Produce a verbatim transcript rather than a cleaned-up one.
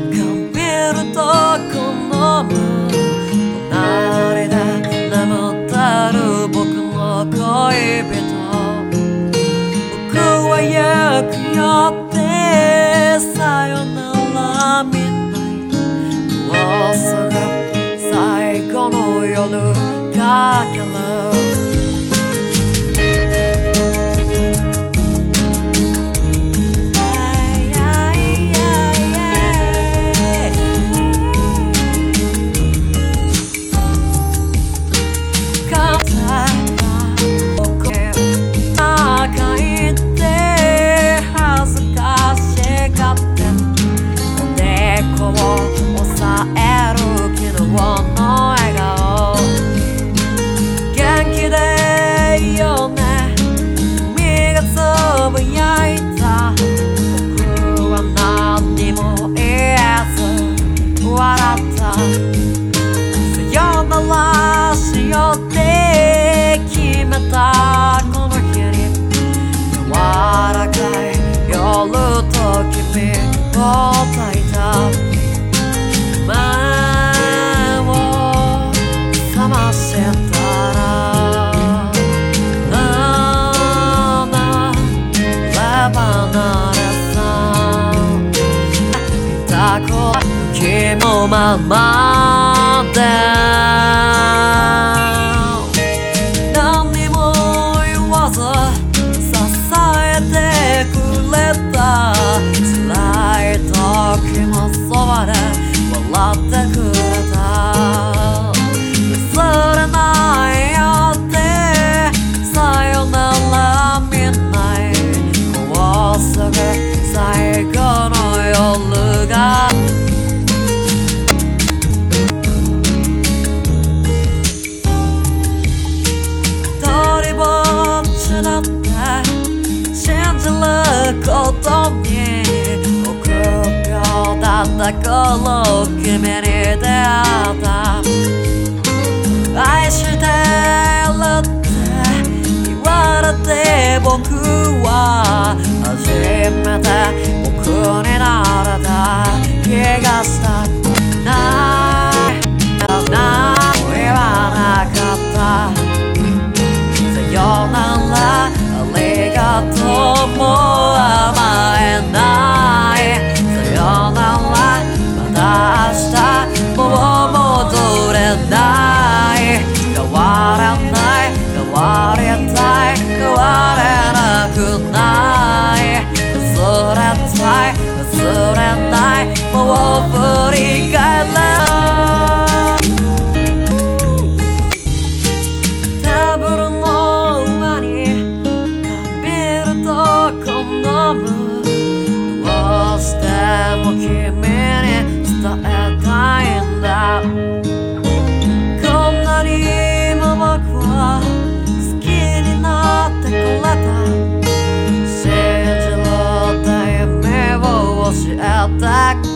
見ると好む隣で眠ってる僕の恋人僕は行くよってさよならみたいもうすぐ最後の夜かけるこの日に柔らかい夜と君を抱いた目を覚ましたら離れ離れさいたこ気もままで辛い時もそばで笑ってくれた忘れないよってさよならみないもうすぐ最後の夜が一人ぼっちだって信じることに臆病だった頃君に出会った愛してるって言われて僕は初めて僕になれた気がしたないな言わなかったさよならありがとうも甘えないさよならまた明日もう戻れない変わらない変わりたい変われなくない忘れたい忘れないもう振り返れどうしても君に伝えたいんだこんなにも僕は好きになってくれた信じろって夢を教えて